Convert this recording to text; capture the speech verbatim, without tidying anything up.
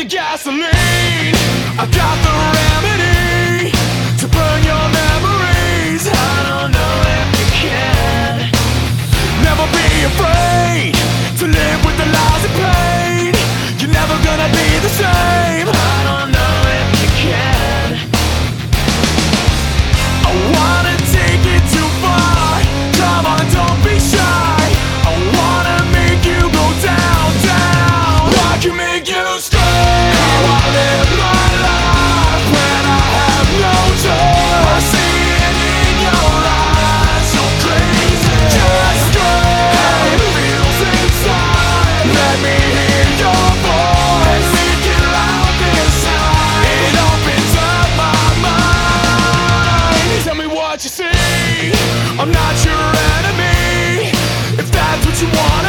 the gasoline. I got the remedy to burn your memories. I don't know if you can. Never be afraid to live with the lies and pain. You're never gonna be the same. I don't know if you can. I wanna take it too far. Come on, don't be shy. I wanna make you go down, down. I can make you scream. How I live my life when I have no choice. I see it in your eyes, so crazy. Just scream how it feels inside. Let me hear your voice. Make it loud this time. It opens up my mind. Tell me what you see. I'm not your enemy. If that's what you want